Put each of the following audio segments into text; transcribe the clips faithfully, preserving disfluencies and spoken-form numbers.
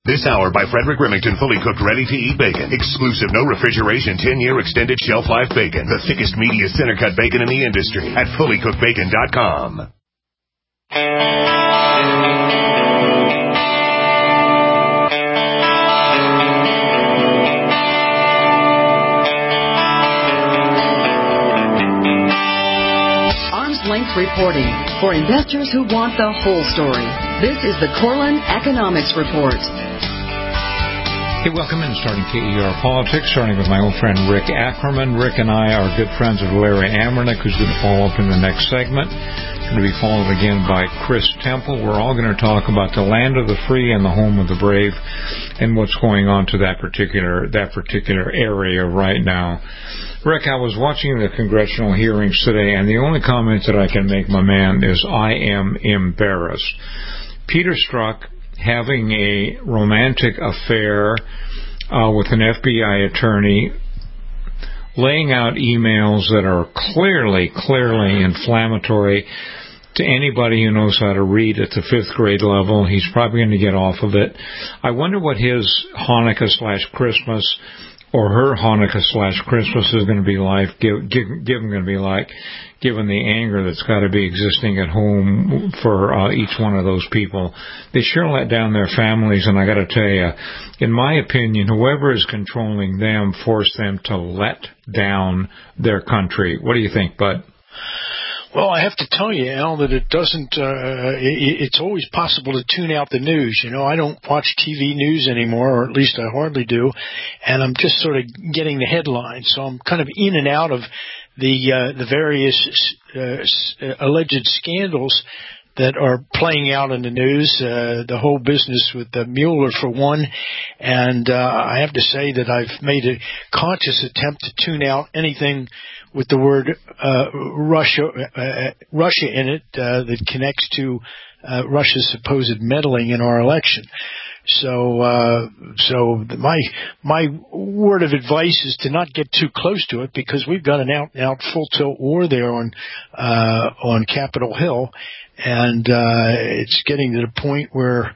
This hour by Frederick Remington, fully cooked, ready-to-eat bacon. Exclusive, no refrigeration, ten-year extended shelf life bacon. The thickest, meatiest center-cut bacon in the industry at fully cooked bacon dot com. Length reporting for investors who want the whole story. This is the Corlin Economics Report. Hey, welcome in. Starting K E R Politics, starting with my old friend Rick Ackerman. Rick and I are good friends of Larry Amernick, who's going to follow up in the next segment. Going to be followed again by Chris Temple. We're all going to talk about the land of the free and the home of the brave and what's going on to that particular that particular area right now. Rick, I was watching the congressional hearings today, and the only comment that I can make, my man, is I am embarrassed. Peter Strzok having a romantic affair uh, with an F B I attorney, laying out emails that are clearly, clearly inflammatory to anybody who knows how to read at the fifth grade level. He's probably going to get off of it. I wonder what his Hanukkah slash Christmas or her Hanukkah slash Christmas is going to be like, give, give, give them going to be like, given the anger that's got to be existing at home for uh, each one of those people. They sure let down their families, and I got to tell you, in my opinion, whoever is controlling them forced them to let down their country. What do you think, Bud? Well, I have to tell you, Al, that it doesn't, uh, it, it's always possible to tune out the news. You know, I don't watch T V news anymore, or at least I hardly do, and I'm just sort of getting the headlines. So I'm kind of in and out of the, uh, the various, uh, alleged scandals that are playing out in the news, uh, the whole business with uh, Mueller for one. And, uh, I have to say that I've made a conscious attempt to tune out anything with the word, uh, Russia, uh, Russia in it, uh, that connects to, uh, Russia's supposed meddling in our election. So, uh, so my, my word of advice is to not get too close to it, because we've got an out and out full tilt war there on, uh, on Capitol Hill. And, uh, it's getting to the point where,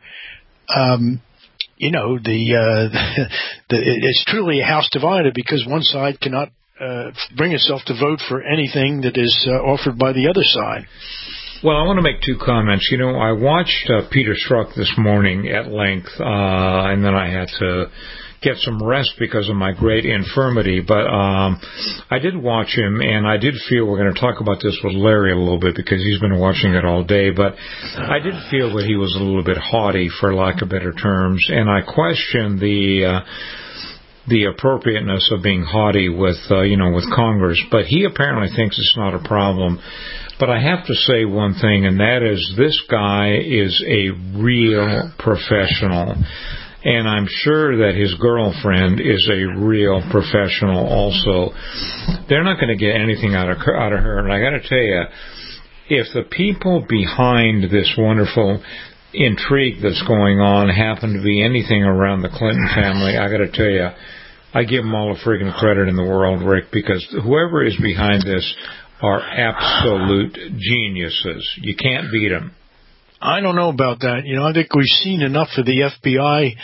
um, you know, the, uh, the, it's truly a house divided, because one side cannot, uh, bring itself to vote for anything that is uh, offered by the other side. Well, I want to make two comments. You know, I watched uh, Peter Strzok this morning at length, uh, and then I had to get some rest because of my great infirmity. But um, I did watch him, and I did feel, we're going to talk about this with Larry a little bit because he's been watching it all day, but I did feel that he was a little bit haughty, for lack of better terms, and I questioned the uh, the appropriateness of being haughty with, uh, you know, with Congress. But he apparently thinks it's not a problem. But I have to say one thing, and that is this guy is a real professional. And I'm sure that his girlfriend is a real professional also. They're not going to get anything out of her, out of her. And I got to tell you, if the people behind this wonderful intrigue that's going on happen to be anything around the Clinton family, I got to tell you, I give them all the freaking credit in the world, Rick, because whoever is behind this are absolute geniuses. You can't beat them. I don't know about that. You know, I think we've seen enough of the F B I,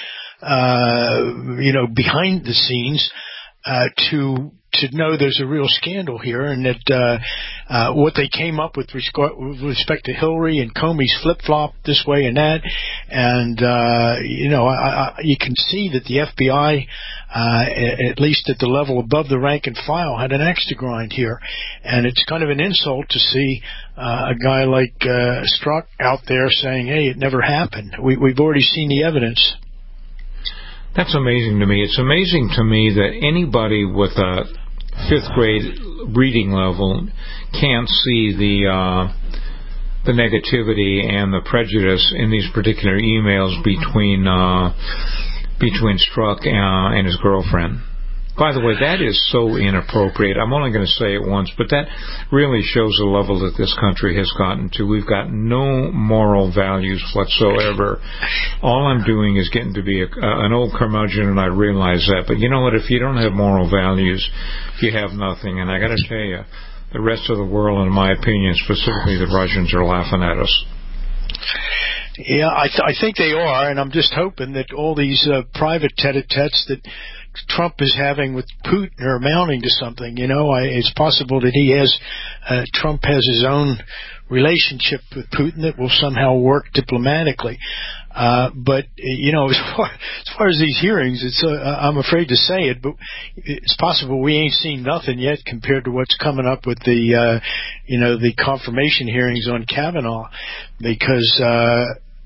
uh, you know, behind the scenes, uh, to, to know there's a real scandal here, and that, uh, uh, what they came up with with respect to Hillary and Comey's flip-flop this way and that. And, uh, you know, I, I, you can see that the F B I, uh, at least at the level above the rank and file, had an axe to grind here. And it's kind of an insult to see, uh, a guy like, uh, Strzok out there saying, hey, it never happened. We, we've already seen the evidence. That's amazing to me. It's amazing to me that anybody with a fifth grade reading level can't see the uh, the negativity and the prejudice in these particular emails between uh, between Strzok uh, and his girlfriend. By the way, that is so inappropriate. I'm only going to say it once, but that really shows the level that this country has gotten to. We've got no moral values whatsoever. All I'm doing is getting to be a, an old curmudgeon, and I realize that. But you know what? If you don't have moral values, you have nothing. And I got to tell you, the rest of the world, in my opinion, specifically the Russians, are laughing at us. Yeah, I, th- I think they are, and I'm just hoping that all these uh, private tete-a-tetes that Trump is having with Putin are amounting to something. You know, I, it's possible that he has, uh, Trump has his own relationship with Putin that will somehow work diplomatically. Uh, but, you know, as far, as far as these hearings, it's, uh, I'm afraid to say it, but it's possible we ain't seen nothing yet compared to what's coming up with the, uh, you know, the confirmation hearings on Kavanaugh, because, uh,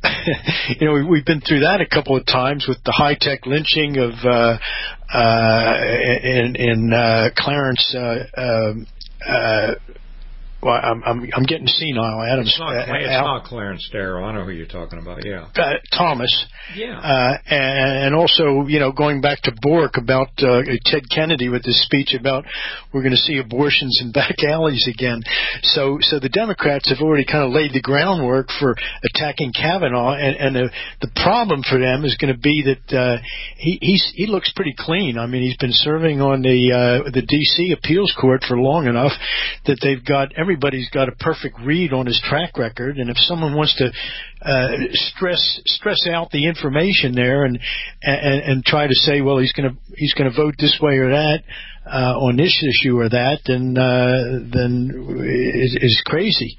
you know, we've been through that a couple of times with the high-tech lynching of, uh, uh, in, in, uh, Clarence, uh, um, uh, well, I'm, I'm, I'm getting senile. Adams, it's not, uh, it's Al, not Clarence Darrow. I know who you're talking about, yeah. Uh, Thomas. Yeah. Uh, and, and also, you know, going back to Bork about uh, Ted Kennedy with his speech about we're going to see abortions in back alleys again. So so the Democrats have already kind of laid the groundwork for attacking Kavanaugh, and, and the, the problem for them is going to be that uh, he he's, he looks pretty clean. I mean, he's been serving on the uh, the D C appeals court for long enough that they've got every Everybody's got a perfect read on his track record, and if someone wants to uh, stress stress out the information there and and, and try to say, well, he's going to he's going to vote this way or that uh, on this issue or that, then uh, then it is crazy.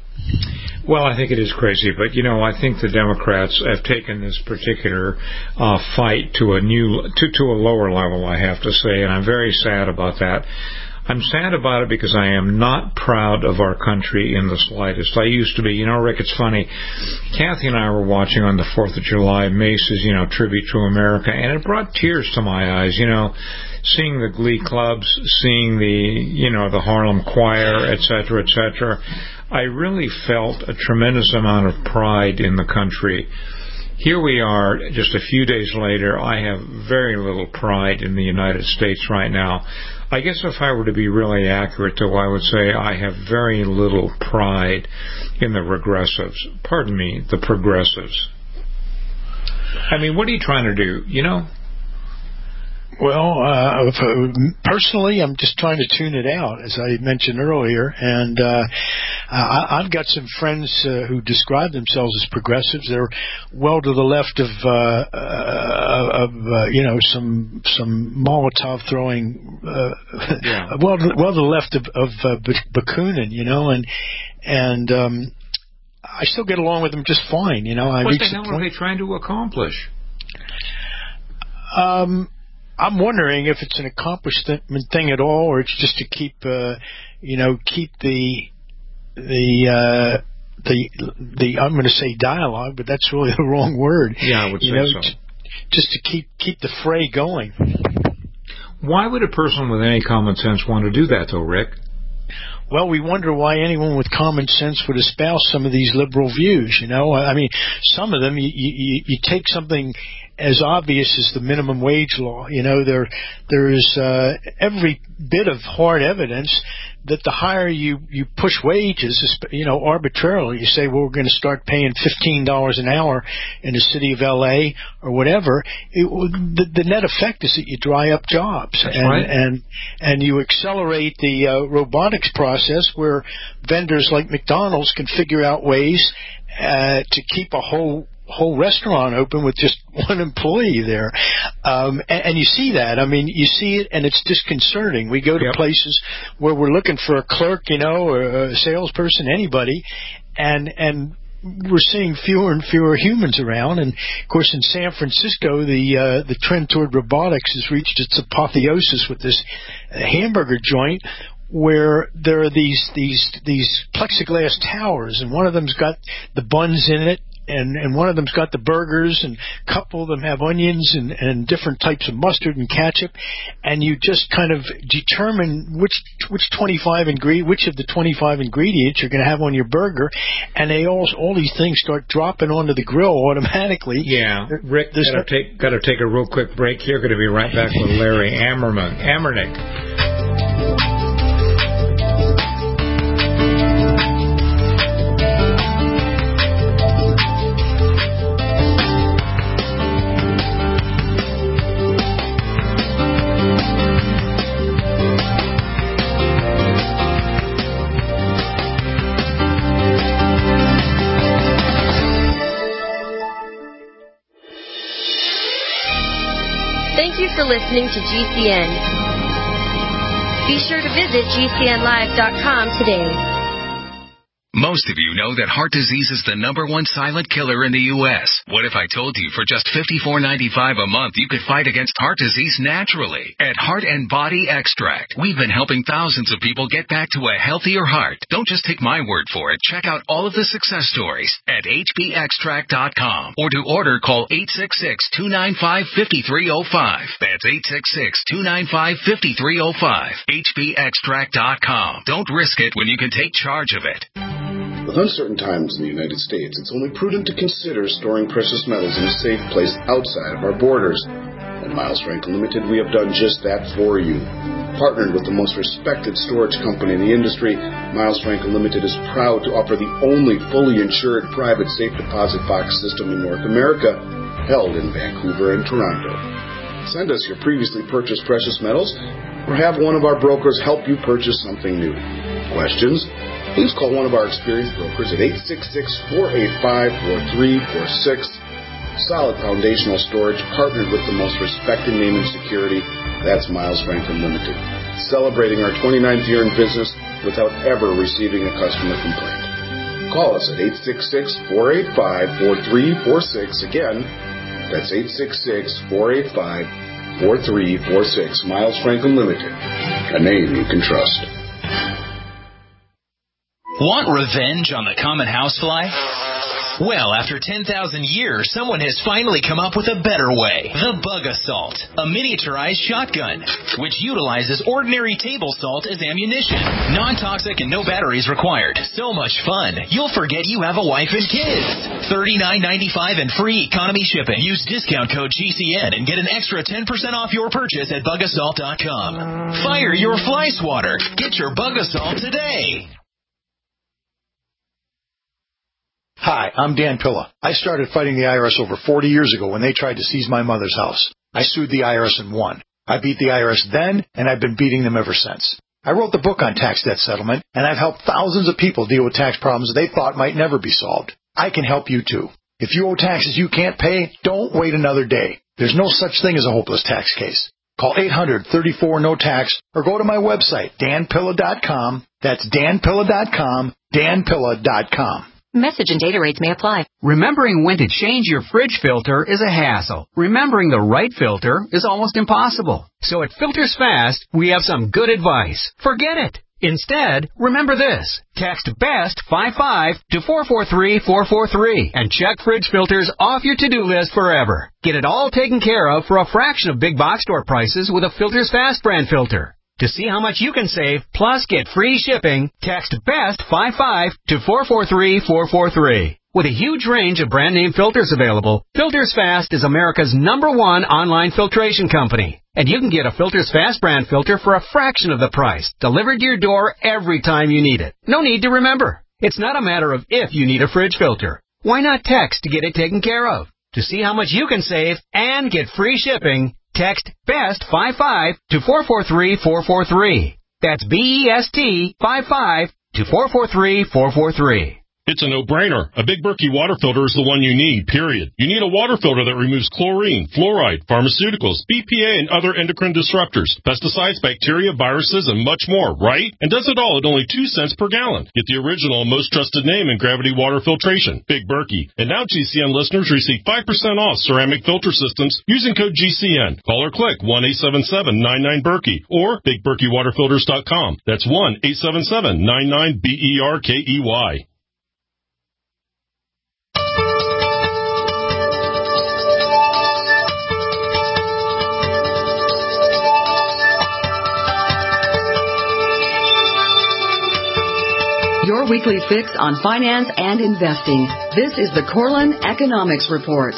Well, I think it is crazy, but you know, I think the Democrats have taken this particular uh, fight to a new to to a lower level, I have to say, and I'm very sad about that. I'm sad about it because I am not proud of our country in the slightest. I used to be. You know, Rick, it's funny. Kathy and I were watching on the fourth of July Mace's, you know, Tribute to America, and it brought tears to my eyes, you know, seeing the glee clubs, seeing the, you know, the Harlem Choir, et cetera, et cetera. I really felt a tremendous amount of pride in the country. Here we are, just a few days later. I have very little pride in the United States right now. I guess if I were to be really accurate, though, I would say I have very little pride in the regressives. Pardon me, the progressives. I mean, what are you trying to do, you know? Well, uh, personally, I'm just trying to tune it out, as I mentioned earlier. And uh, I, I've got some friends uh, who describe themselves as progressives. They're well to the left of, uh, uh, of uh, you know, some some Molotov throwing. Uh, yeah. well, well to the left of, of uh, Bakunin, you know, and and um, I still get along with them just fine. You know, I what reach the hell the point, are they trying to accomplish? Um. I'm wondering if it's an accomplishment thing at all, or it's just to keep, uh, you know, keep the the uh, the the. I'm going to say dialogue, but that's really the wrong word. Yeah, I would you say know, so. T- just to keep keep the fray going. Why would a person with any common sense want to do that, though, Rick? Well, we wonder why anyone with common sense would espouse some of these liberal views. You know, I mean, some of them you you, you take something as obvious as the minimum wage law. You know, there there is uh, every bit of hard evidence that the higher you, you push wages, you know, arbitrarily, you say, well, we're going to start paying fifteen dollars an hour in the city of L A or whatever, it, the, the net effect is that you dry up jobs. That's and, right. and, and you accelerate the uh, robotics process where vendors like McDonald's can figure out ways uh, to keep a whole whole restaurant open with just one employee there. Um, and, and you see that. I mean, you see it, and it's disconcerting. We go to yep. places where we're looking for a clerk, you know, or a salesperson, anybody, and and we're seeing fewer and fewer humans around. And, of course, in San Francisco, the uh, the trend toward robotics has reached its apotheosis with this hamburger joint where there are these these these plexiglass towers, and one of them's got the buns in it, and, and one of them's got the burgers, and a couple of them have onions and, and different types of mustard and ketchup, and you just kind of determine which which twenty-five ingre- which of the twenty-five ingredients you're going to have on your burger, and they all all these things start dropping onto the grill automatically. Yeah, Rick, got to take got to take a real quick break here. Going to be right back with Larry Ammerman, Ammernick. Thank you for listening to G C N. Be sure to visit G C N live dot com today. Most of you know that heart disease is the number one silent killer in the U S What if I told you for just fifty-four ninety-five a month you could fight against heart disease naturally? At Heart and Body Extract, we've been helping thousands of people get back to a healthier heart. Don't just take my word for it. Check out all of the success stories at H B extract dot com. Or to order, call eight six six, two nine five, five three zero five. That's eight six six, two nine five, five three zero five. H B extract dot com. Don't risk it when you can take charge of it. With uncertain times in the United States, it's only prudent to consider storing precious metals in a safe place outside of our borders. At Miles Franklin Limited, we have done just that for you. Partnered with the most respected storage company in the industry, Miles Franklin Limited is proud to offer the only fully insured private safe deposit box system in North America, held in Vancouver and Toronto. Send us your previously purchased precious metals, or have one of our brokers help you purchase something new. Questions? Please call one of our experienced brokers at eight six six, four eight five, four three four six. Solid foundational storage partnered with the most respected name in security. That's Miles Franklin Limited. Celebrating our twenty-ninth year in business without ever receiving a customer complaint. Call us at eight six six, four eight five, four three four six. Again, that's eight six six, four eight five, four three four six. Miles Franklin Limited, a name you can trust. Want revenge on the common housefly? Well, after ten thousand years, someone has finally come up with a better way. The Bug Assault, a miniaturized shotgun, which utilizes ordinary table salt as ammunition. Non-toxic and no batteries required. So much fun, you'll forget you have a wife and kids. thirty-nine ninety-five and free economy shipping. Use discount code G C N and get an extra ten percent off your purchase at bug assault dot com. Fire your fly swatter. Get your Bug Assault today. Hi, I'm Dan Pilla. I started fighting the I R S over forty years ago when they tried to seize my mother's house. I sued the I R S and won. I beat the I R S then, and I've been beating them ever since. I wrote the book on tax debt settlement, and I've helped thousands of people deal with tax problems they thought might never be solved. I can help you too. If you owe taxes you can't pay, don't wait another day. There's no such thing as a hopeless tax case. Call eight hundred, thirty-four, no tax or go to my website, dan pilla dot com. That's dan pilla dot com, dan pilla dot com. Message and data rates may apply. Remembering when to change your fridge filter is a hassle. Remembering the right filter is almost impossible. So at Filters Fast, we have some good advice. Forget it. Instead, remember this. Text BEST fifty-five to four four three, four four three and check fridge filters off your to-do list forever. Get it all taken care of for a fraction of big box store prices with a Filters Fast brand filter. To see how much you can save, plus get free shipping, text BEST fifty-five to four four three, four four three. With a huge range of brand name filters available, Filters Fast is America's number one online filtration company. And you can get a Filters Fast brand filter for a fraction of the price, delivered to your door every time you need it. No need to remember. It's not a matter of if you need a fridge filter. Why not text to get it taken care of? To see how much you can save and get free shipping, text BEST fifty-five to four four three, four four three. That's B E S T fifty-five to four four three, four four three. It's a no-brainer. A Big Berkey water filter is the one you need, period. You need a water filter that removes chlorine, fluoride, pharmaceuticals, B P A, and other endocrine disruptors, pesticides, bacteria, viruses, and much more, right? And does it all at only two cents per gallon. Get the original and most trusted name in gravity water filtration, Big Berkey. And now G C N listeners receive five percent off ceramic filter systems using code G C N. Call or click one eight seven seven, nine nine, Berkey or big berkey water filters dot com. That's one eight seven seven, nine nine, B E R K E Y. Your weekly fix on finance and investing. This is the Corlin Economics Report.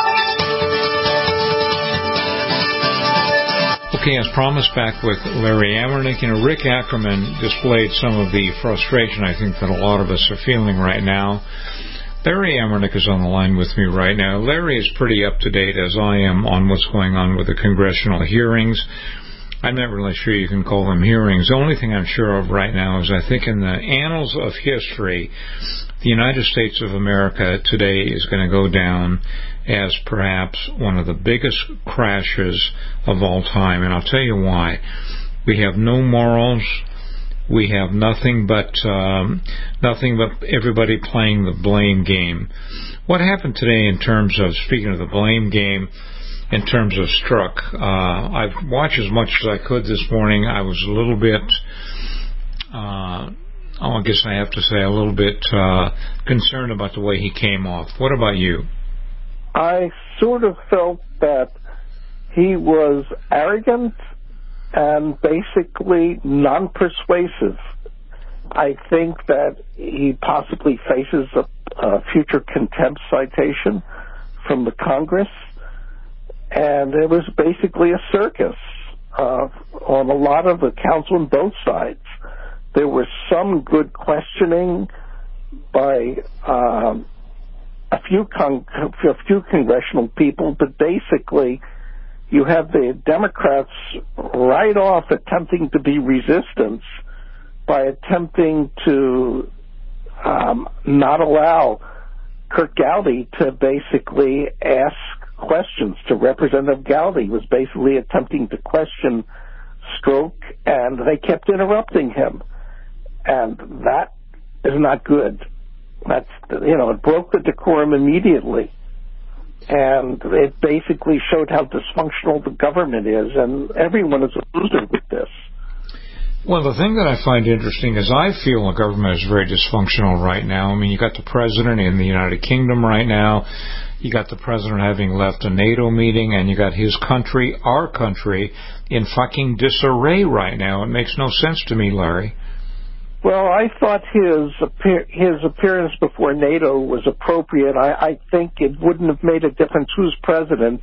Okay, as promised, back with Larry Amernick. You know, Rick Ackerman displayed some of the frustration I think that a lot of us are feeling right now. Larry Amernick is on the line with me right now. Larry is pretty up to date, as I am, on what's going on with the congressional hearings. I'm not really sure you can call them hearings. The only thing I'm sure of right now is I think in the annals of history, the United States of America today is going to go down as perhaps one of the biggest crashes of all time, and I'll tell you why. We have no morals. We have nothing but um, nothing but everybody playing the blame game. What happened today in terms of, speaking of the blame game, in terms of Strzok? Uh, I've watched as much as I could this morning. I was a little bit, uh, oh, I guess I have to say, a little bit uh, concerned about the way he came off. What about you? I sort of felt that he was arrogant and basically non-persuasive. I think that he possibly faces a, a future contempt citation from the Congress, and it was basically a circus uh, on a lot of accounts on both sides. There was some good questioning by um, a few con- a few congressional people, but basically you have the Democrats right off attempting to be resistance by attempting to um, not allow Kurt Gowdy to basically ask questions. To Representative Gowdy was basically attempting to question Strzok, and they kept interrupting him. And that is not good. That's, you know, it broke the decorum immediately. And it basically showed how dysfunctional the government is, and everyone is a loser with this. Well, the thing that I find interesting is I feel the government is very dysfunctional right now. I mean, you got the president in the United Kingdom right now. You got the president having left a NATO meeting, and you got his country, our country, in fucking disarray right now. It makes no sense to me, Larry. Well, I thought his appear- his appearance before NATO was appropriate. I, I think it wouldn't have made a difference who's president.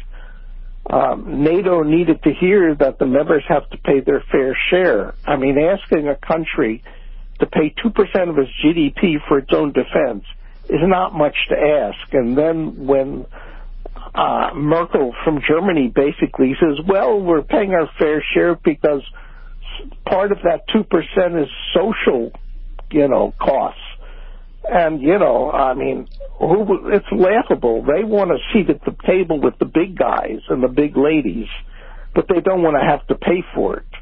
Um, NATO needed to hear that the members have to pay their fair share. I mean, asking a country to pay two percent of its G D P for its own defense is not much to ask. And then when uh, Merkel from Germany basically says, well, we're paying our fair share because part of that two percent is social, you know, costs. And, you know, I mean, who, it's laughable. They want a seat at the table with the big guys and the big ladies, but they don't want to have to pay for it.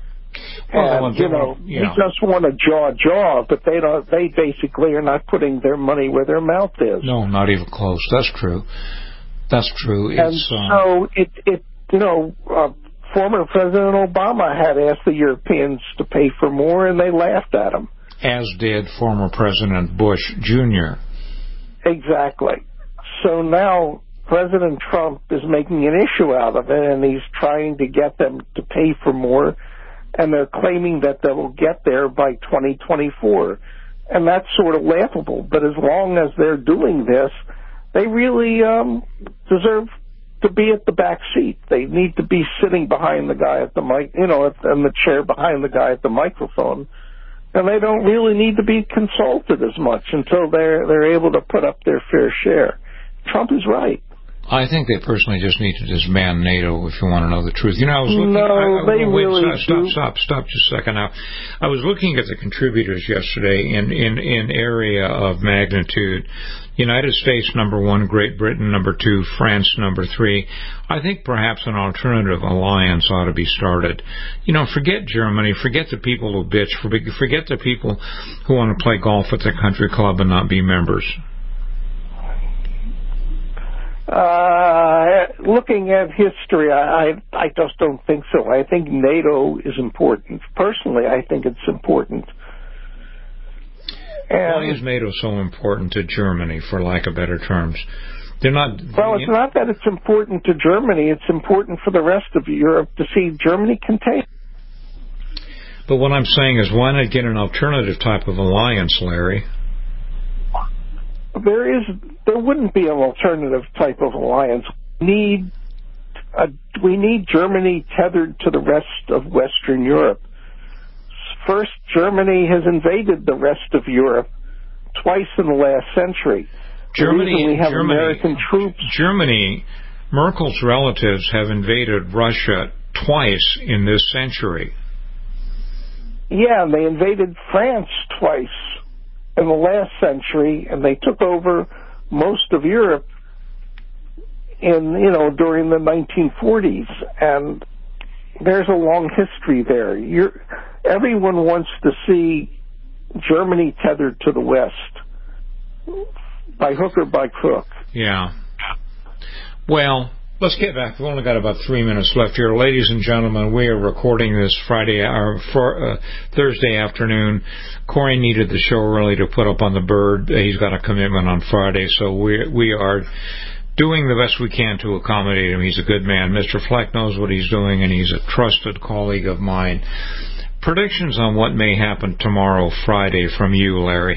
Well, and, you know, yeah. They just want to jaw jaw, but they don't. They basically are not putting their money where their mouth is. No, not even close. That's true. That's true. And it's, um... so it, it, you know, uh, former President Obama had asked the Europeans to pay for more, and they laughed at him. As did former President Bush Junior Exactly. So now President Trump is making an issue out of it, and he's trying to get them to pay for more, and they're claiming that they will get there by twenty twenty-four. And that's sort of laughable. But as long as they're doing this, they really um, deserve to be at the back seat. They need to be sitting behind the guy at the mic, you know, in the chair behind the guy at the microphone. And they don't really need to be consulted as much until they're they're able to put up their fair share. Trump is right. I think they personally just need to disband NATO, if you want to know the truth. You know, I was looking... No, I, I, they wait, really stop, do. Stop, stop, stop just a second now. I was looking at the contributors yesterday in, in, in area of magnitude. United States, number one. Great Britain, number two. France, number three. I think perhaps an alternative alliance ought to be started. You know, forget Germany. Forget the people who bitch. Forget the people who want to play golf at the country club and not be members. Uh, looking at history, I, I just don't think so. I think NATO is important. Personally, I think it's important. And why is NATO so important to Germany, for lack of better terms? They're not. Well, it's not that it's important to Germany. It's important for the rest of Europe to see Germany contained. But what I'm saying is, why not get an alternative type of alliance, Larry? There is, there wouldn't be an alternative type of alliance. We need, a, we need Germany tethered to the rest of Western Europe. First, Germany has invaded the rest of Europe twice in the last century. Germany, we have Germany, American troops. Germany, Merkel's relatives have invaded Russia twice in this century. Yeah, and they invaded France twice in the last century, and they took over most of Europe in, you know, during the nineteen forties, and there's a long history there. You're, everyone wants to see Germany tethered to the West by hook or by crook. Yeah. Well, let's get back. We've only got about three minutes left here. Ladies and gentlemen, we are recording this Friday or for, uh, Thursday afternoon. Corey needed the show early to put up on the bird. He's got a commitment on Friday, so we we are doing the best we can to accommodate him. He's a good man. Mister Fleck knows what he's doing, and he's a trusted colleague of mine. Predictions on what may happen tomorrow, Friday, from you, Larry.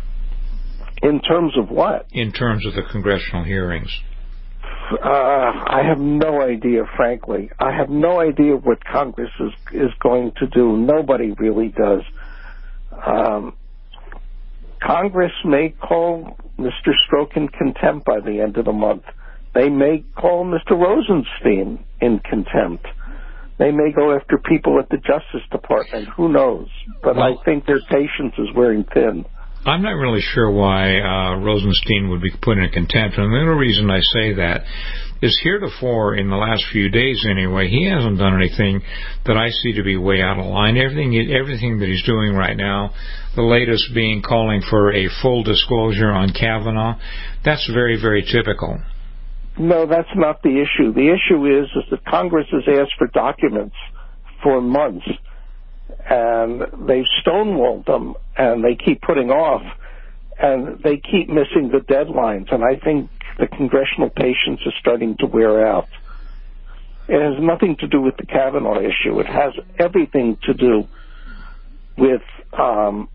In terms of what? In terms of the congressional hearings. Uh, I have no idea, frankly. I have no idea what Congress is, is going to do. Nobody really does. Um, Congress may call Mister Stroke in contempt by the end of the month. They may call Mister Rosenstein in contempt. They may go after people at the Justice Department. Who knows? But well, I think their patience is wearing thin. I'm not really sure why uh, Rosenstein would be put in contempt. And the only reason I say that is heretofore, in the last few days anyway, he hasn't done anything that I see to be way out of line. Everything, everything that he's doing right now, the latest being calling for a full disclosure on Kavanaugh, that's very, very typical. No, that's not the issue. The issue is, is that Congress has asked for documents for months, and they've stonewalled them, and they keep putting off, and they keep missing the deadlines, and I think the congressional patience is starting to wear out. It has nothing to do with the Kavanaugh issue. It has everything to do with um,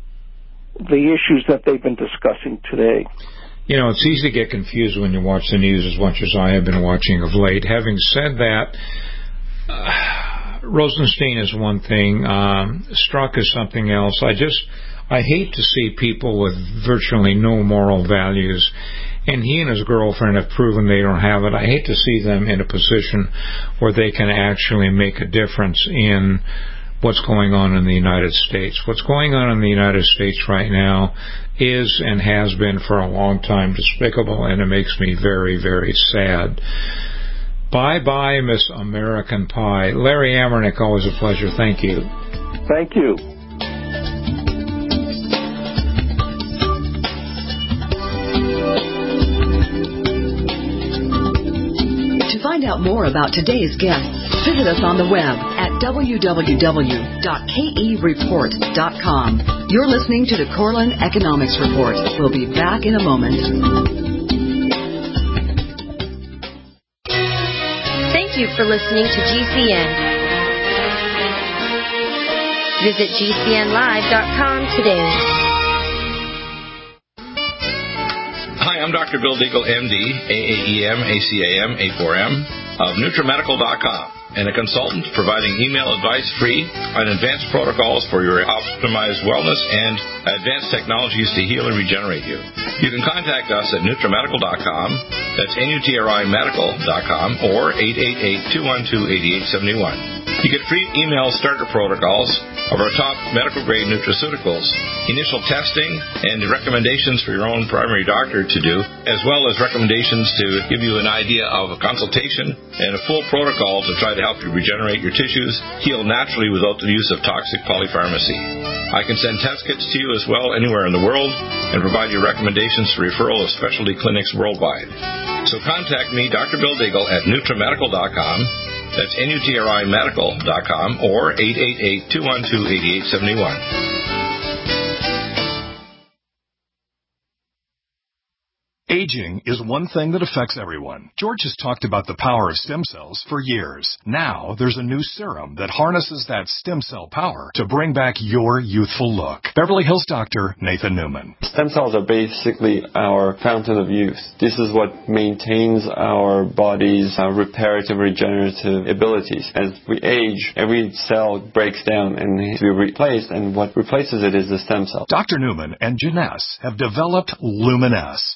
the issues that they've been discussing today. You know, it's easy to get confused when you watch the news as much as I have been watching of late. Having said that, uh, Rosenstein is one thing. Um, Strzok is something else. I just, I hate to see people with virtually no moral values, and he and his girlfriend have proven they don't have it. I hate to see them in a position where they can actually make a difference in what's going on in the United States. What's going on in the United States right now is and has been for a long time despicable, and it makes me very, very sad. Bye-bye, Miss American Pie. Larry Amernick, always a pleasure. Thank you. Thank you. To find out more about today's guest, visit us on the web at w w w dot k e report dot com. You're listening to the Corlin Economics Report. We'll be back in a moment. Thank you for listening to G C N. Visit g c n live dot com today. Hi, I'm Doctor Bill Deagle, M D, A A E M, A C A M, A four M, of NutriMedical dot com, and a consultant providing email advice free on advanced protocols for your optimized wellness and advanced technologies to heal and regenerate you. You can contact us at NutriMedical dot com, that's N U T R I Medical dot com, or eight eight eight, two one two, eight eight seven one. You get free email starter protocols of our top medical-grade nutraceuticals, initial testing, and recommendations for your own primary doctor to do, as well as recommendations to give you an idea of a consultation and a full protocol to try to help you regenerate your tissues, heal naturally without the use of toxic polypharmacy. I can send test kits to you as well anywhere in the world and provide you recommendations for referral of specialty clinics worldwide. So contact me, Doctor Bill Deagle, at NutriMedical dot com. That's N U T R I Medical dot com, or eight eight eight, two one two, eight eight seven one. Aging is one thing that affects everyone. George has talked about the power of stem cells for years. Now, there's a new serum that harnesses that stem cell power to bring back your youthful look. Beverly Hills doctor Nathan Newman. Stem cells are basically our fountain of youth. This is what maintains our body's uh, reparative, regenerative abilities. As we age, every cell breaks down and needs to be replaced, and what replaces it is the stem cell. Doctor Newman and Janess have developed Luminesce. Luminesce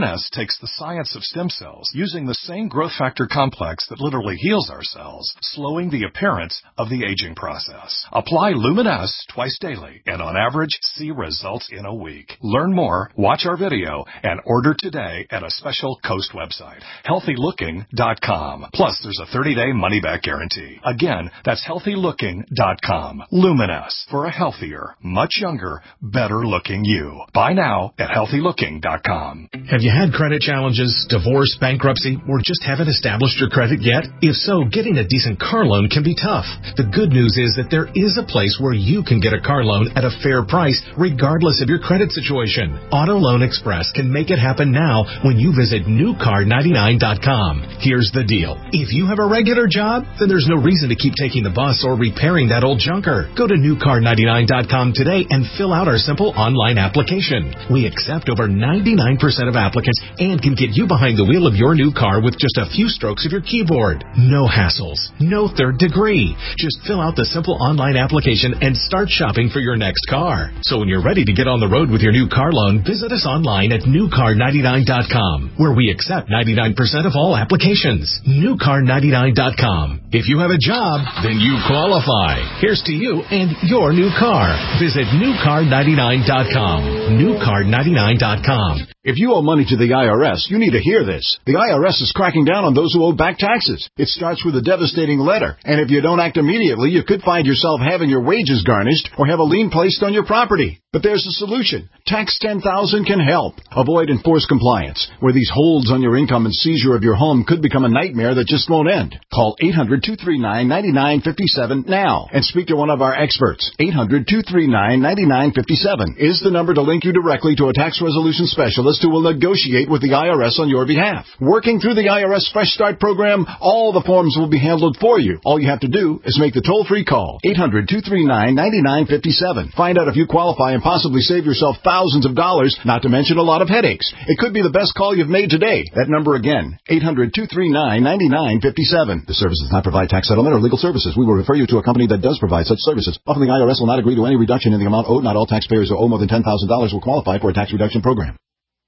Luminesce takes the science of stem cells using the same growth factor complex that literally heals our cells, slowing the appearance of the aging process. Apply Luminesce twice daily and on average see results in a week. Learn more, watch our video, and order today at a special Coast website, healthy looking dot com. Plus, there's a thirty-day money-back guarantee. Again, that's healthy looking dot com. Luminesce, for a healthier, much younger, better-looking you. Buy now at healthy looking dot com. Have you had credit challenges, divorce, bankruptcy, or just haven't established your credit yet? If so, getting a decent car loan can be tough. The good news is that there is a place where you can get a car loan at a fair price, regardless of your credit situation. Auto Loan Express can make it happen now when you visit new car ninety-nine dot com. Here's the deal. If you have a regular job, then there's no reason to keep taking the bus or repairing that old junker. Go to new car ninety-nine dot com today and fill out our simple online application. We accept over ninety-nine percent of applicants and can get you behind the wheel of your new car with just a few strokes of your keyboard. No hassles, no third degree. Just fill out the simple online application and start shopping for your next car. So when you're ready to get on the road with your new car loan, visit us online at new car ninety-nine dot com, where we accept ninety-nine percent of all applications. new car ninety-nine dot com. If you have a job, then you qualify. Here's to you and your new car. Visit new car ninety-nine dot com. new car ninety-nine dot com. If you owe money to the I R S, you need to hear this. The I R S is cracking down on those who owe back taxes. It starts with a devastating letter, and if you don't act immediately, you could find yourself having your wages garnished or have a lien placed on your property. But there's a solution. Tax ten thousand can help. Avoid enforced compliance, where these holds on your income and seizure of your home could become a nightmare that just won't end. Call eight hundred, two three nine, nine nine five seven now and speak to one of our experts. eight hundred, two three nine, nine nine five seven is the number to link you directly to a tax resolution specialist who will negotiate with the I R S on your behalf. Working through the I R S Fresh Start program, all the forms will be handled for you. All you have to do is make the toll-free call. eight hundred, two three nine, nine nine five seven. Find out if you qualify and possibly save yourself thousands of dollars, not to mention a lot of headaches. It could be the best call you've made today. That number again, eight hundred, two three nine, nine nine five seven. The service does not provide tax settlement or legal services. We will refer you to a company that does provide such services. Often the I R S will not agree to any reduction in the amount owed. Not all taxpayers who owe more than ten thousand dollars will qualify for a tax reduction program.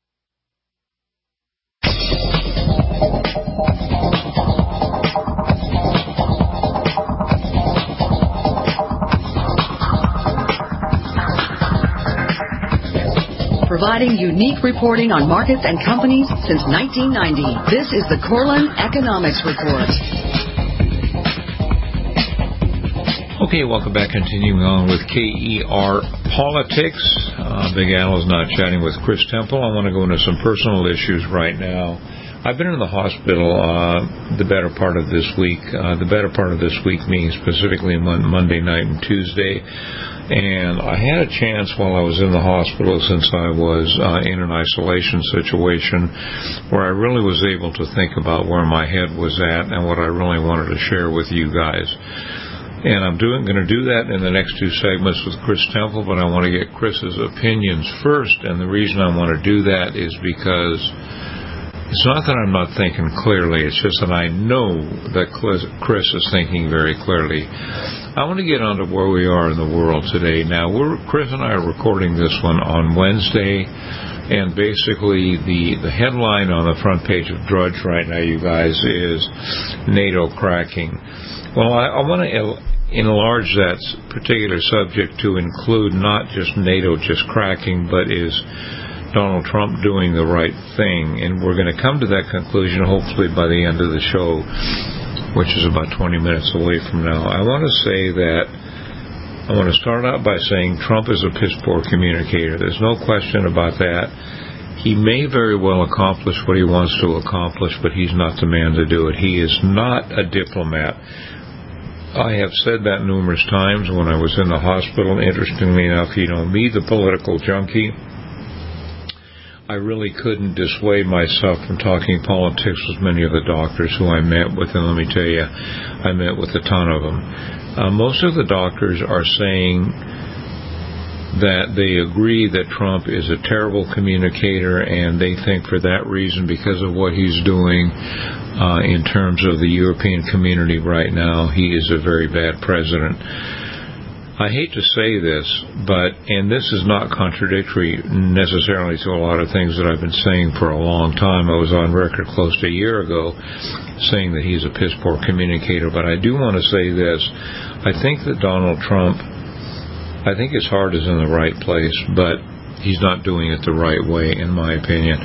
Providing unique reporting on markets and companies since nineteen ninety. This is the Corlin Economics Report. Okay, welcome back. Continuing on with K E R Politics. Uh, Big Al is not chatting with Chris Temple. I want to go into some personal issues right now. I've been in the hospital uh, the better part of this week. Uh, the better part of this week meaning specifically Monday night and Tuesday. And I had a chance while I was in the hospital, since I was uh, in an isolation situation, where I really was able to think about where my head was at and what I really wanted to share with you guys. And I'm doing going to do that in the next two segments with Chris Temple, but I want to get Chris's opinions first. And the reason I want to do that is because it's not that I'm not thinking clearly. It's just that I know that Chris is thinking very clearly. I want to get on to where we are in the world today. Now, we're, Chris and I are recording this one on Wednesday, and basically the, the headline on the front page of Drudge right now, you guys, is NATO cracking. Well, I, I want to enlarge that particular subject to include not just NATO just cracking, but is Donald Trump doing the right thing. And we're going to come to that conclusion hopefully by the end of the show, which is about twenty minutes away from now. I want to say that I want to start out by saying Trump is a piss poor communicator. There's no question about that. He may very well accomplish what he wants to accomplish, but he's not the man to do it. He is not a diplomat. I have said that numerous times when I was in the hospital. Interestingly enough, you know, me, the political junkie, I really couldn't dissuade myself from talking politics with many of the doctors who I met with, and let me tell you, I met with a ton of them. Uh, most of the doctors are saying that they agree that Trump is a terrible communicator, and they think for that reason, because of what he's doing uh, in terms of the European community right now, he is a very bad president. I hate to say this, but, and this is not contradictory necessarily to a lot of things that I've been saying for a long time. I was on record close to a year ago saying that he's a piss poor communicator, but I do want to say this. I think that Donald Trump, I think his heart is in the right place, but he's not doing it the right way, in my opinion.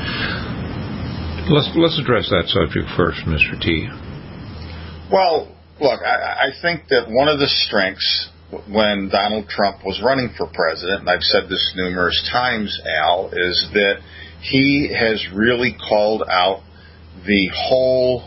Let's let's address that subject first, Mister T. Well, look, I, I think that one of the strengths when Donald Trump was running for president, and I've said this numerous times, Al, is that he has really called out the whole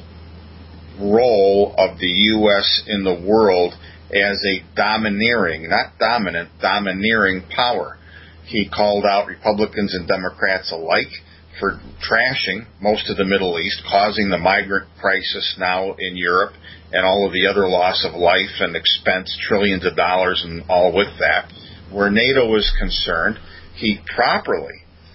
role of the U S in the world as a domineering, not dominant, domineering power. He called out Republicans and Democrats alike for trashing most of the Middle East, causing the migrant crisis now in Europe and all of the other loss of life and expense, trillions of dollars and all with that. Where NATO is concerned, he properly,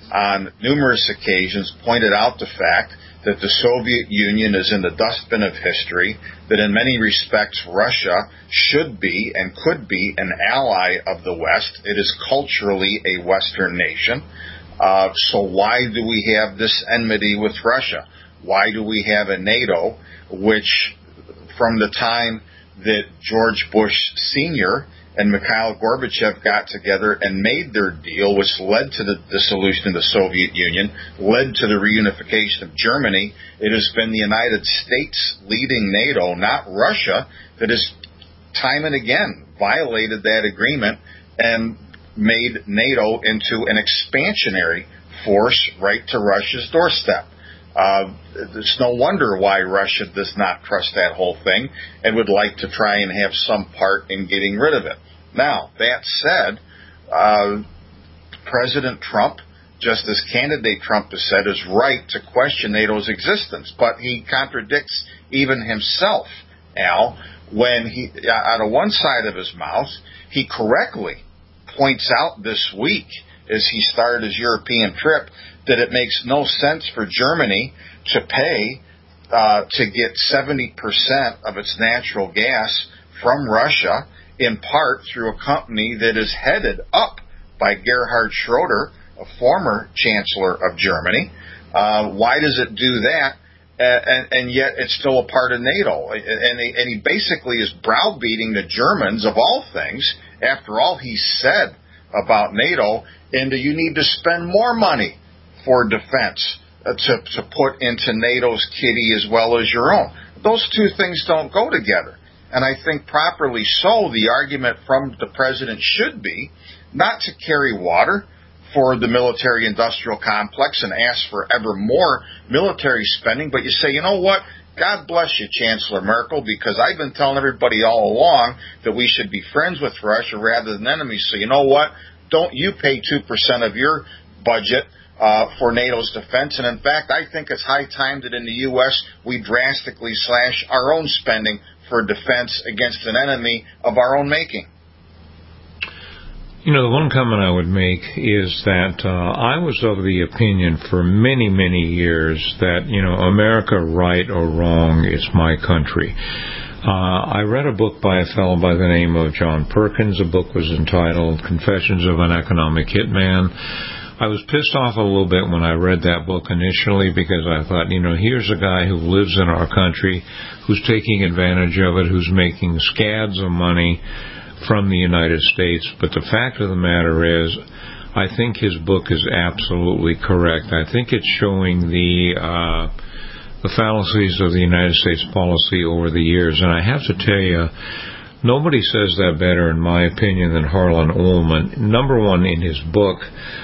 on numerous occasions, pointed out the fact that the Soviet Union is in the dustbin of history, that in many respects Russia should be and could be an ally of the West. It is culturally a Western nation. Uh, so why do we have this enmity with Russia? Why do we have a NATO which, from the time that George Bush Senior and Mikhail Gorbachev got together and made their deal, which led to the dissolution of the Soviet Union, led to the reunification of Germany, it has been the United States leading NATO, not Russia, that has time and again violated that agreement and made NATO into an expansionary force right to Russia's doorstep. Uh, it's no wonder why Russia does not trust that whole thing and would like to try and have some part in getting rid of it. Now, that said, uh, President Trump, just as candidate Trump has said, is right to question NATO's existence, but he contradicts even himself, Al, when he, out of one side of his mouth, he correctly points out this week, as he started his European trip, that it makes no sense for Germany to pay uh, to get seventy percent of its natural gas from Russia, in part through a company that is headed up by Gerhard Schroeder, a former chancellor of Germany. Uh, why does it do that? Uh, and, and yet it's still a part of NATO. And he, and he basically is browbeating the Germans, of all things, after all he said about NATO, into you need to spend more money for defense uh, to, to put into NATO's kitty as well as your own. Those two things don't go together. And I think properly so, the argument from the president should be not to carry water for the military-industrial complex and ask for ever more military spending, but you say, you know what, God bless you, Chancellor Merkel, because I've been telling everybody all along that we should be friends with Russia rather than enemies. So you know what, don't you pay two percent of your budget uh, for NATO's defense. And in fact, I think it's high time that in the U S we drastically slash our own spending for defense against an enemy of our own making. You know, the one comment I would make is that uh, I was of the opinion for many, many years that, you know, America, right or wrong, it's my country. Uh, I read a book by a fellow by the name of John Perkins. The book was entitled Confessions of an Economic Hitman. I was pissed off a little bit when I read that book initially because I thought, you know, here's a guy who lives in our country, who's taking advantage of it, who's making scads of money from the United States. But the fact of the matter is, I think his book is absolutely correct. I think it's showing the uh, the fallacies of the United States policy over the years. And I have to tell you, nobody says that better, in my opinion, than Harlan Ullman. Number one, in his book,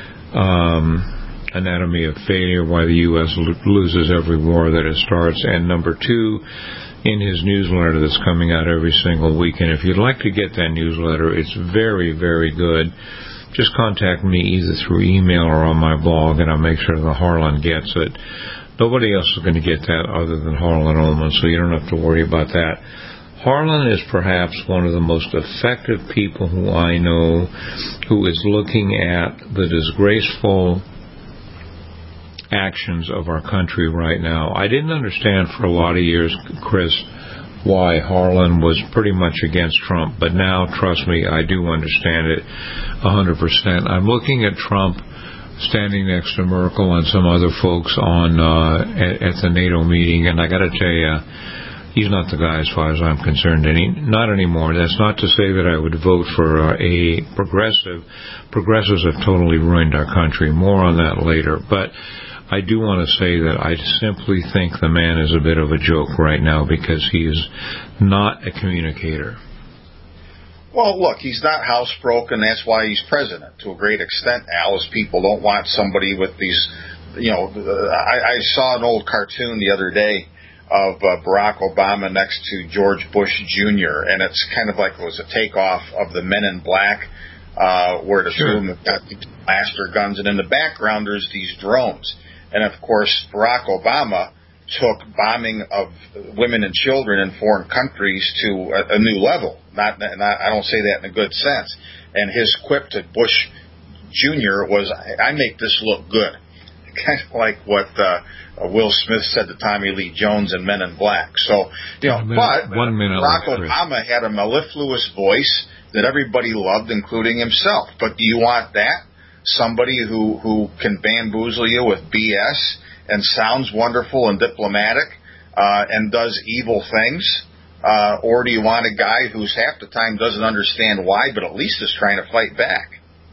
um, Anatomy of Failure, Why the U S Lo- Loses Every War That It Starts. And number two, in his newsletter that's coming out every single week. And if you'd like to get that newsletter, it's very, very good. Just contact me either through email or on my blog, and I'll make sure that Harlan gets it. Nobody else is going to get that other than Harlan Ullman, so you don't have to worry about that. Harlan is perhaps one of the most effective people who I know who is looking at the disgraceful actions of our country right now. I didn't understand for a lot of years, Chris, why Harlan was pretty much against Trump, but now, trust me, I do understand it one hundred percent. I'm looking at Trump standing next to Merkel and some other folks on uh, at, at the NATO meeting, and I got to tell you, he's not the guy as far as I'm concerned. Any, not anymore. That's not to say that I would vote for uh, a progressive. Progressives have totally ruined our country. More on that later. But I do want to say that I simply think the man is a bit of a joke right now because he is not a communicator. Well, look, he's not housebroken. That's why he's president to a great extent, Al, is people don't want somebody with these, you know, I, I saw an old cartoon the other day of uh, Barack Obama next to George Bush Junior, and it's kind of like it was a takeoff of the Men in Black, uh, where the sure. two of them got these blaster guns, and in the background there's these drones. And, of course, Barack Obama took bombing of women and children in foreign countries to a, a new level. Not, not, I don't say that in a good sense. And his quip to Bush Junior was, I make this look good. Kind of like what uh, Will Smith said to Tommy Lee Jones in Men in Black. So, you know, but One minute Barack left, Obama had a mellifluous voice that everybody loved, including himself. But do you want that? Somebody who, who can bamboozle you with B S and sounds wonderful and diplomatic uh, and does evil things? Uh, or do you want a guy who's half the time doesn't understand why, but at least is trying to fight back?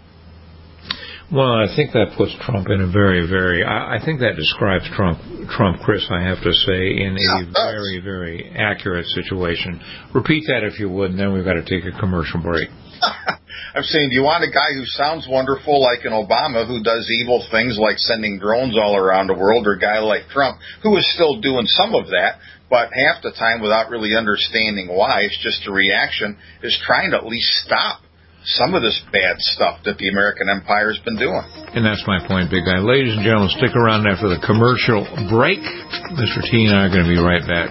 Well, I think that puts Trump in a very, very, I, I think that describes Trump, Trump, Chris, I have to say, in a very, very accurate situation. Repeat that if you would, and then we've got to take a commercial break. I'm saying, do you want a guy who sounds wonderful like an Obama who does evil things like sending drones all around the world, or a guy like Trump who is still doing some of that, but half the time without really understanding why? It's just a reaction, is trying to at least stop some of this bad stuff that the American empire has been doing. And that's my point, big guy. Ladies and gentlemen, stick around after the commercial break. Mister T and I are going to be right back.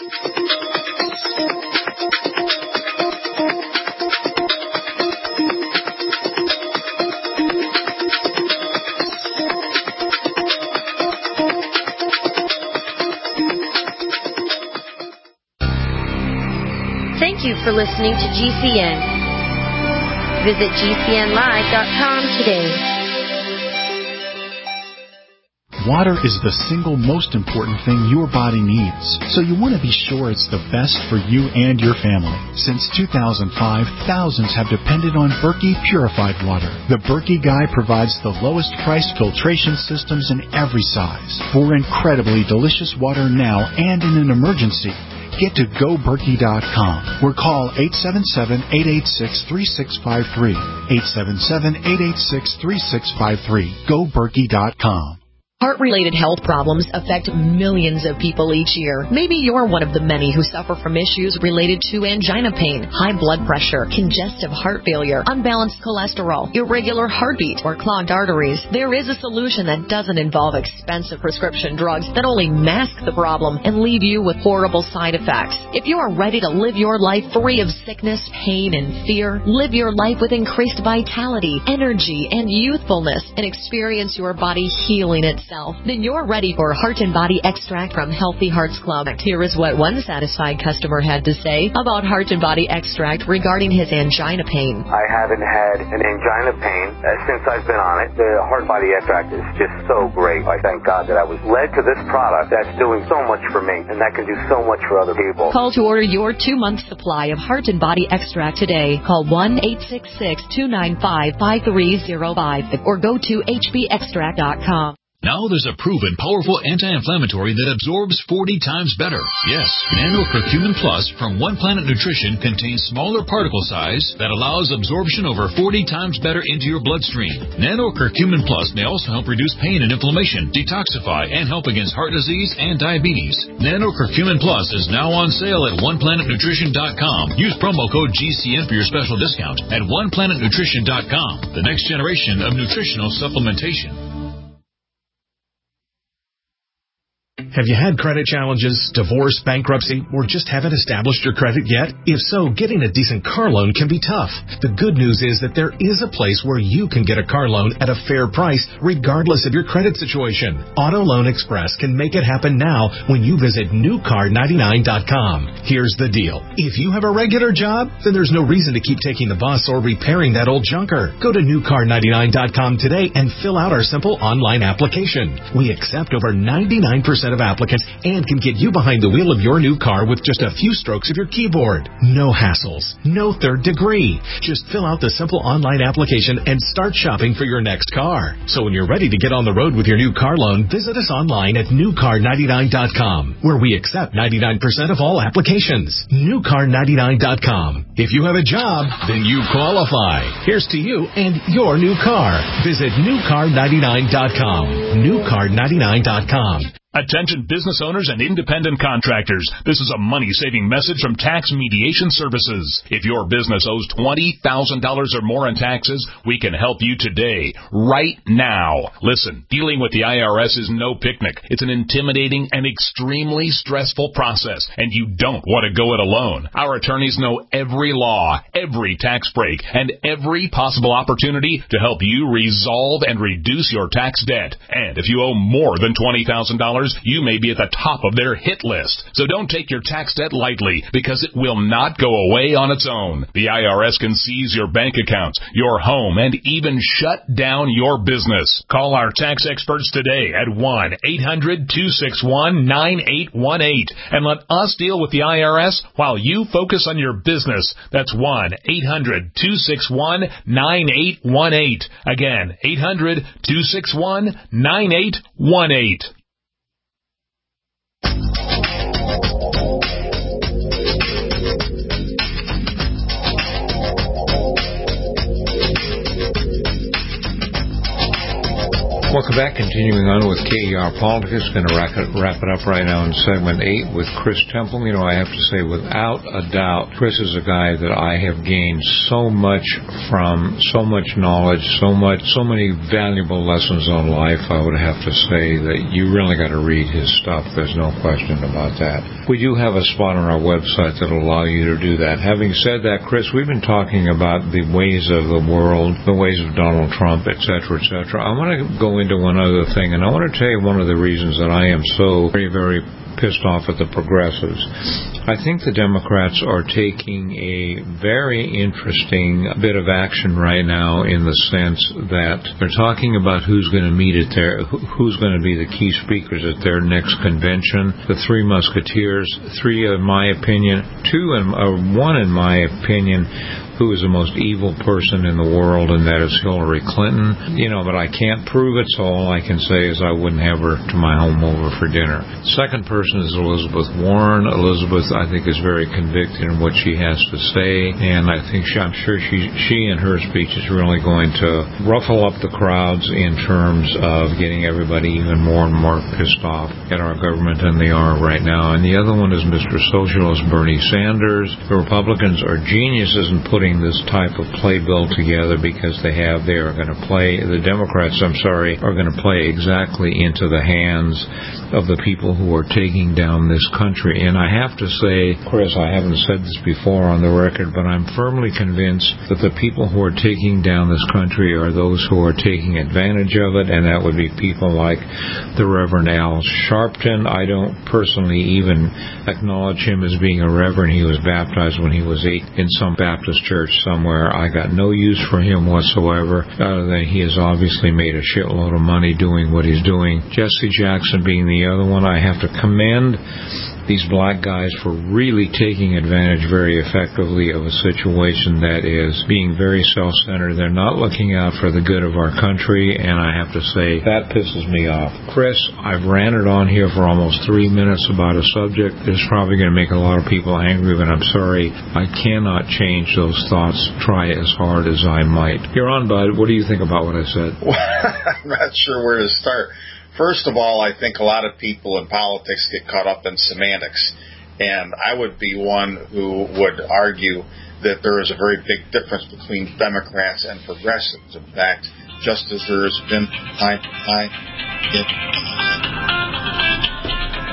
Thank you for listening to G C N. Visit G C N live dot com today. Water is the single most important thing your body needs, so you want to be sure it's the best for you and your family. Since two thousand five, thousands have depended on Berkey Purified Water. The Berkey Guy provides the lowest priced filtration systems in every size for incredibly delicious water now and in an emergency. Get to go berkey dot com or call eight seven seven, eight eight six, three six five three. eight seven seven, eight eight six, three six five three. go berkey dot com. Heart-related health problems affect millions of people each year. Maybe you're one of the many who suffer from issues related to angina pain, high blood pressure, congestive heart failure, unbalanced cholesterol, irregular heartbeat, or clogged arteries. There is a solution that doesn't involve expensive prescription drugs that only mask the problem and leave you with horrible side effects. If you are ready to live your life free of sickness, pain, and fear, live your life with increased vitality, energy, and youthfulness, and experience your body healing itself, then you're ready for Heart and Body Extract from Healthy Hearts Club. Here is what one satisfied customer had to say about Heart and Body Extract regarding his angina pain. I haven't had an angina pain uh, since I've been on it. The Heart and Body Extract is just so great. I thank God that I was led to this product that's doing so much for me, and that can do so much for other people. Call to order your two-month supply of Heart and Body Extract today. Call one eight six six, two nine five, five three zero five or go to H B extract dot com. Now there's a proven powerful anti-inflammatory that absorbs forty times better. Yes, Nano Curcumin Plus from One Planet Nutrition contains smaller particle size that allows absorption over forty times better into your bloodstream. Nano Curcumin Plus may also help reduce pain and inflammation, detoxify, and help against heart disease and diabetes. Nano Curcumin Plus is now on sale at one planet nutrition dot com. Use promo code G C N for your special discount at one planet nutrition dot com. The next generation of nutritional supplementation. Have you had credit challenges, divorce, bankruptcy, or just haven't established your credit yet? If so, getting a decent car loan can be tough. The good news is that there is a place where you can get a car loan at a fair price, regardless of your credit situation. Auto Loan Express can make it happen now when you visit new car ninety-nine dot com. Here's the deal. If you have a regular job, then there's no reason to keep taking the bus or repairing that old junker. Go to new car ninety-nine dot com today and fill out our simple online application. We accept over ninety-nine percent of applicants and can get you behind the wheel of your new car with just a few strokes of your keyboard. No hassles, no third degree. Just fill out the simple online application and start shopping for your next car. So when you're ready to get on the road with your new car loan, visit us online at new car ninety-nine dot com, where we accept ninety-nine percent of all applications. new car ninety-nine dot com. If you have a job, then you qualify. Here's to you and your new car. Visit new car ninety-nine dot com. new car ninety-nine dot com. Attention business owners and independent contractors. This is a money-saving message from Tax Mediation Services. If your business owes twenty thousand dollars or more in taxes, we can help you today, right now. Listen, dealing with the I R S is no picnic. It's an intimidating and extremely stressful process, and you don't want to go it alone. Our attorneys know every law, every tax break, and every possible opportunity to help you resolve and reduce your tax debt. And if you owe more than twenty thousand dollars, you may be at the top of their hit list. So don't take your tax debt lightly, because it will not go away on its own. The I R S can seize your bank accounts, your home, and even shut down your business. Call our tax experts today at one eight hundred two six one nine eight one eight and let us deal with the I R S while you focus on your business. That's one eight hundred two six one nine eight one eight. Again, eight hundred two six one nine eight one eight. Welcome back. Continuing on with K E R Politics. Going to wrap it, wrap it up right now in segment eight with Chris Temple. You know, I have to say, without a doubt, Chris is a guy that I have gained so much from, so much knowledge, so much, so many valuable lessons on life. I would have to say that you really got to read his stuff. There's no question about that. We do have a spot on our website that will allow you to do that. Having said that, Chris, we've been talking about the ways of the world, the ways of Donald Trump, et cetera, et cetera. I want to go into one other thing, and I want to tell you one of the reasons that I am so very, very pissed off at the progressives. I think the Democrats are taking a very interesting bit of action right now in the sense that they're talking about who's going to meet at their, who's going to be the key speakers at their next convention. The Three Musketeers, three in my opinion, two and uh, one in my opinion, who is the most evil person in the world, and that is Hillary Clinton. You know, but I can't prove it, so all I can say is I wouldn't have her to my home over for dinner. Second person is Elizabeth Warren. Elizabeth, I think, is very convicted in what she has to say, and I think she, I'm sure she, she in her speech is really going to ruffle up the crowds in terms of getting everybody even more and more pissed off at our government than they are right now. And the other one is Mister Socialist Bernie Sanders. The Republicans are geniuses in putting this type of playbill together because they have, they are going to play, the Democrats, I'm sorry, are going to play exactly into the hands of the people who are taking down this country. And I have to say, Chris, I haven't said this before on the record, but I'm firmly convinced that the people who are taking down this country are those who are taking advantage of it, and that would be people like the Reverend Al Sharpton. I don't personally even acknowledge him as being a reverend. He was baptized when he was eight in some Baptist church somewhere. I got no use for him whatsoever, other than he has obviously made a shitload of money doing what he's doing. Jesse Jackson being the other one. I have to commend these black guys for really taking advantage very effectively of a situation that is being very self-centered. They're not looking out for the good of our country, and I have to say, that pisses me off. Chris, I've ranted on here for almost three minutes about a subject that's probably going to make a lot of people angry, but I'm sorry, I cannot change those thoughts, try as hard as I might. You're on, bud. What do you think about what I said? I'm not sure where to start. First of all, I think a lot of people in politics get caught up in semantics, and I would be one who would argue that there is a very big difference between Democrats and progressives. In fact, just as there has been time to time,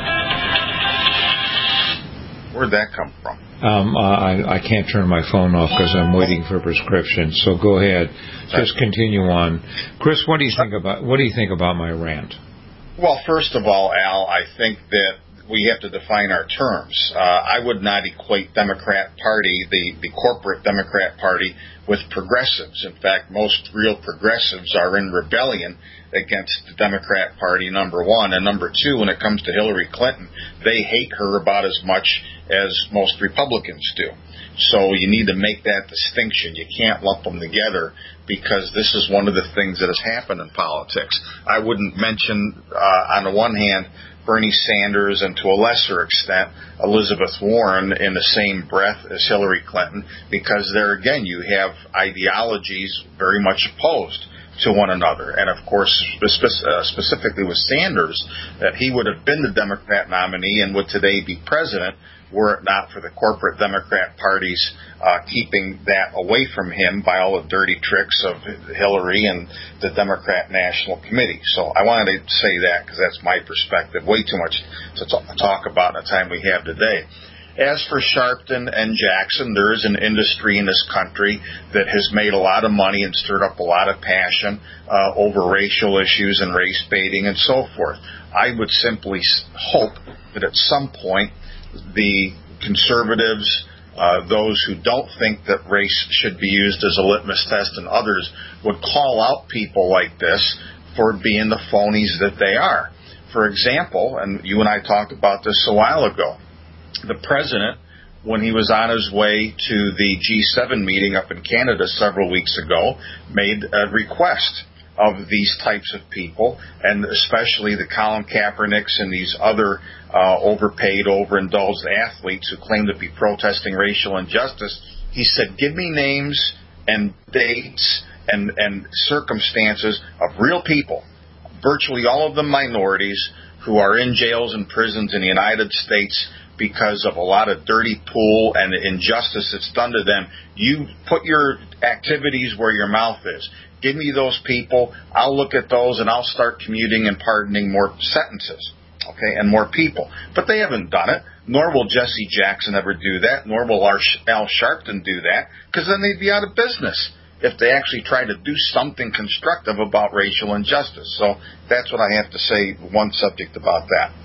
Where'd that come from? Um, I, I can't turn my phone off because I'm waiting for prescriptions. So go ahead, just continue on. Chris, what do you think about what do you think about my rant? Well, first of all, Al, I think that we have to define our terms. Uh, I would not equate Democrat Party, the, the corporate Democrat Party, with progressives. In fact, most real progressives are in rebellion against the Democrat Party, number one. And number two, when it comes to Hillary Clinton, they hate her about as much as most Republicans do. So you need to make that distinction. You can't lump them together because this is one of the things that has happened in politics. I wouldn't mention, uh, on the one hand, Bernie Sanders and to a lesser extent Elizabeth Warren in the same breath as Hillary Clinton, because there again you have ideologies very much opposed to one another. And of course, spe- uh, specifically with Sanders, that he would have been the Democrat nominee and would today be president were it not for the corporate Democrat parties uh, keeping that away from him by all the dirty tricks of Hillary and the Democrat National Committee. So I wanted to say that because that's my perspective. Way too much to t- talk about in the time we have today. As for Sharpton and Jackson, there is an industry in this country that has made a lot of money and stirred up a lot of passion uh, over racial issues and race baiting and so forth. I would simply hope that at some point the conservatives, uh, those who don't think that race should be used as a litmus test, and others would call out people like this for being the phonies that they are. For example, and you and I talked about this a while ago, the president, when he was on his way to the G seven meeting up in Canada several weeks ago, made a request of these types of people, and especially the Colin Kaepernicks and these other uh, overpaid, overindulged athletes who claim to be protesting racial injustice. He said, give me names and dates and, and circumstances of real people, virtually all of them minorities, who are in jails and prisons in the United States because of a lot of dirty pool and injustice that's done to them. You put your activities where your mouth is. Give me those people. I'll look at those and I'll start commuting and pardoning more sentences, okay, and more people. But they haven't done it, nor will Jesse Jackson ever do that, nor will Al Sharpton do that, because then they'd be out of business if they actually try to do something constructive about racial injustice. So that's what I have to say, one subject about that.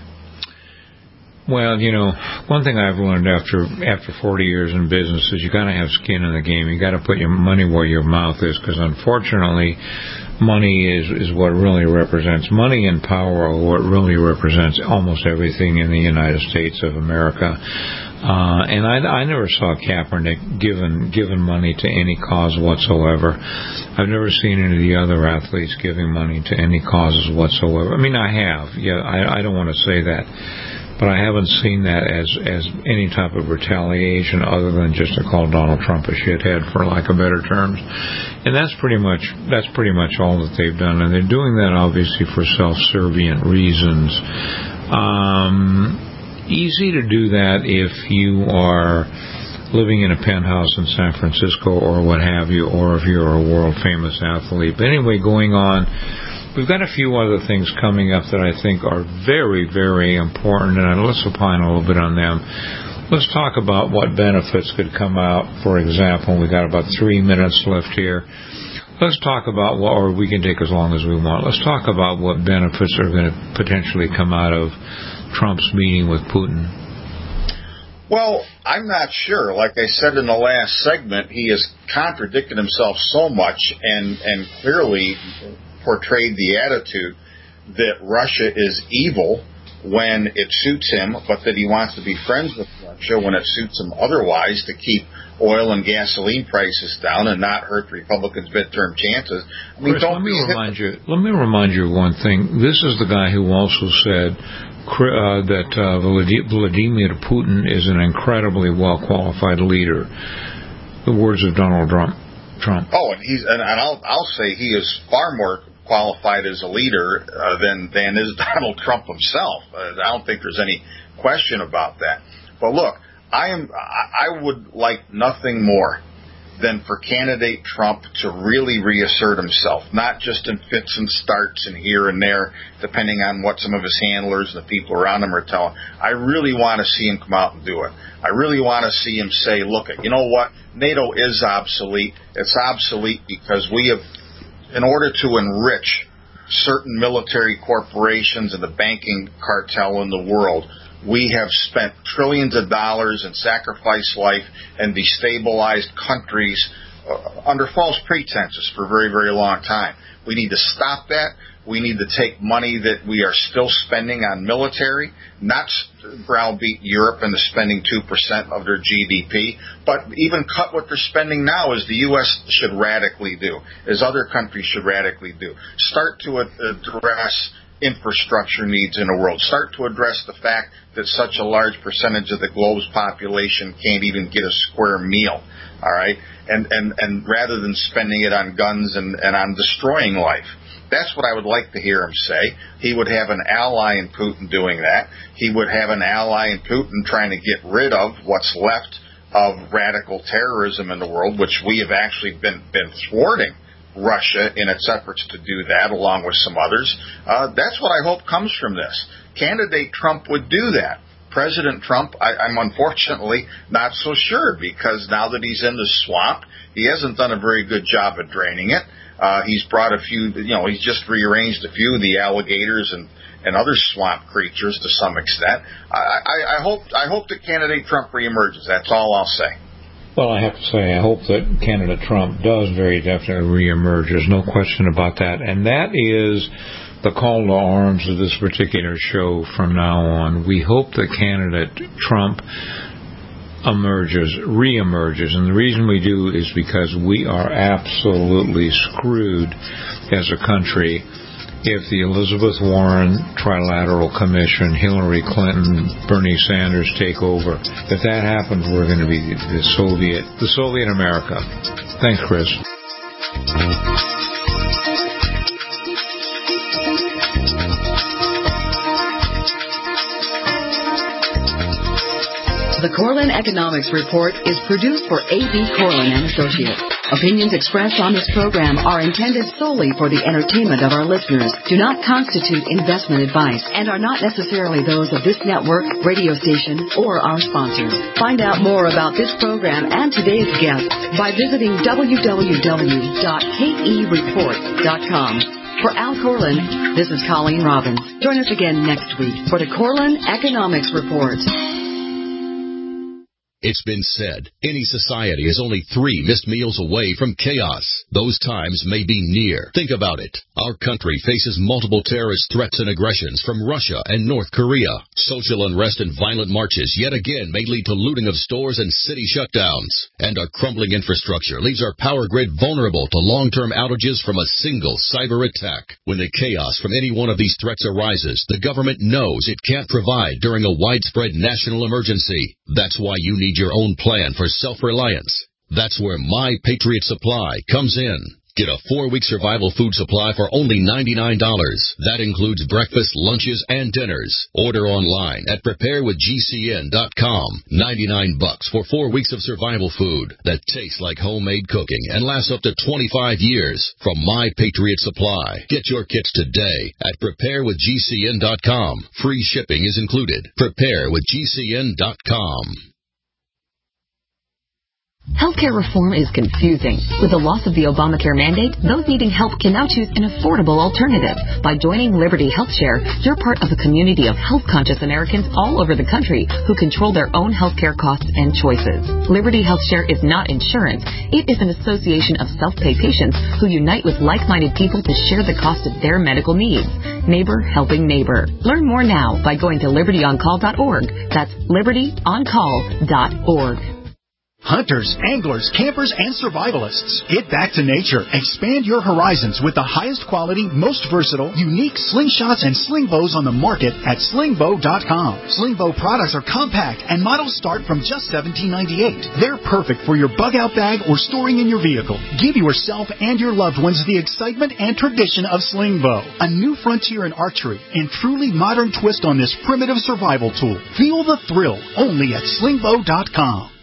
Well, you know, one thing I've learned after after forty years in business is you got to have skin in the game. You got to put your money where your mouth is, because unfortunately, money is is what really represents money and power are what really represents almost everything in the United States of America. Uh, and I, I never saw Kaepernick given given money to any cause whatsoever. I've never seen any of the other athletes giving money to any causes whatsoever. I mean, I have. Yeah, I, I don't want to say that. But I haven't seen that as, as any type of retaliation other than just to call Donald Trump a shithead, for lack of better terms. And that's pretty much that's pretty much all that they've done. And they're doing that obviously for self-servient reasons. Um, easy to do that if you are living in a penthouse in San Francisco or what have you, or if you're a world-famous athlete. But anyway, going on, we've got a few other things coming up that I think are very, very important, and let's opine a little bit on them. Let's talk about what benefits could come out. For example, we've got about three minutes left here. Let's talk about what, or we can take as long as we want. Let's talk about what benefits are going to potentially come out of Trump's meeting with Putin. Well, I'm not sure. Like I said in the last segment, he has contradicted himself so much and, and clearly portrayed the attitude that Russia is evil when it suits him, but that he wants to be friends with Russia when it suits him otherwise, to keep oil and gasoline prices down and not hurt the Republicans' midterm chances. I mean, Chris, don't let me remind you. Let me remind you of one thing. This is the guy who also said uh, that uh, Vladimir Putin is an incredibly well-qualified leader. The words of Donald Trump. Trump. Oh, and he's and, and I'll I'll say he is far more qualified as a leader uh, than than is Donald Trump himself. Uh, I don't think there's any question about that. But look, I am I, I would like nothing more than for candidate Trump to really reassert himself, not just in fits and starts and here and there, depending on what some of his handlers and the people around him are telling. I really want to see him come out and do it. I really want to see him say, look, you know what, NATO is obsolete. It's obsolete because we have, in order to enrich certain military corporations and the banking cartel in the world, we have spent trillions of dollars and sacrificed life and destabilized countries uh, under false pretenses for a very, very long time. We need to stop that. We need to take money that we are still spending on military, not browbeat Europe into spending two percent of their G D P, but even cut what they're spending now, as the U S should radically do, as other countries should radically do. Start to address infrastructure needs in the world. Start to address the fact that such a large percentage of the globe's population can't even get a square meal, all right? And and, and rather than spending it on guns and, and on destroying life. That's what I would like to hear him say. He would have an ally in Putin doing that. He would have an ally in Putin trying to get rid of what's left of radical terrorism in the world, which we have actually been, been thwarting Russia in its efforts to do that, along with some others. Uh, that's what I hope comes from this. Candidate Trump would do that. President Trump, I, I'm unfortunately not so sure, because now that he's in the swamp, he hasn't done a very good job of draining it. Uh, he's brought a few, you know, he's just rearranged a few of the alligators and, and other swamp creatures to some extent. I, I, I hope I hope that candidate Trump reemerges. That's all I'll say. Well, I have to say, I hope that candidate Trump does very definitely reemerge. There's no question about that. And that is the call to arms of this particular show from now on. We hope that candidate Trump emerges, reemerges, and the reason we do is because we are absolutely screwed as a country if the Elizabeth Warren Trilateral Commission, Hillary Clinton, Bernie Sanders take over. If that happens, we're going to be the Soviet, the Soviet America. Thanks, Chris. The Corlin Economics Report is produced for A B. Corlin and Associates. Opinions expressed on this program are intended solely for the entertainment of our listeners, do not constitute investment advice, and are not necessarily those of this network, radio station, or our sponsors. Find out more about this program and today's guest by visiting w w w dot k e report dot com. For Al Corlin, this is Colleen Robbins. Join us again next week for the Corlin Economics Report. It's been said, any society is only three missed meals away from chaos. Those times may be near. Think about it. Our country faces multiple terrorist threats and aggressions from Russia and North Korea. Social unrest and violent marches yet again may lead to looting of stores and city shutdowns. And our crumbling infrastructure leaves our power grid vulnerable to long-term outages from a single cyber attack. When the chaos from any one of these threats arises, the government knows it can't provide during a widespread national emergency. That's why you need your own plan for self-reliance. That's where My Patriot Supply comes in. Get a four-week survival food supply for only ninety-nine dollars. That includes breakfast, lunches, and dinners. Order online at prepare with G C N dot com. ninety-nine bucks for four weeks of survival food that tastes like homemade cooking and lasts up to twenty-five years from My Patriot Supply. Get your kits today at prepare with G C N dot com. Free shipping is included. prepare with G C N dot com. Healthcare reform is confusing. With the loss of the Obamacare mandate, those needing help can now choose an affordable alternative. By joining Liberty HealthShare, you're part of a community of health-conscious Americans all over the country who control their own healthcare costs and choices. Liberty HealthShare is not insurance. It is an association of self-pay patients who unite with like-minded people to share the cost of their medical needs. Neighbor helping neighbor. Learn more now by going to liberty on call dot org. That's liberty on call dot org. Hunters, anglers, campers, and survivalists. Get back to nature. Expand your horizons with the highest quality, most versatile, unique slingshots and sling bows on the market at sling bow dot com. Sling bow products are compact and models start from just seventeen ninety-eight. They're perfect for your bug-out bag or storing in your vehicle. Give yourself and your loved ones the excitement and tradition of sling bow. A new frontier in archery and truly modern twist on this primitive survival tool. Feel the thrill only at sling bow dot com.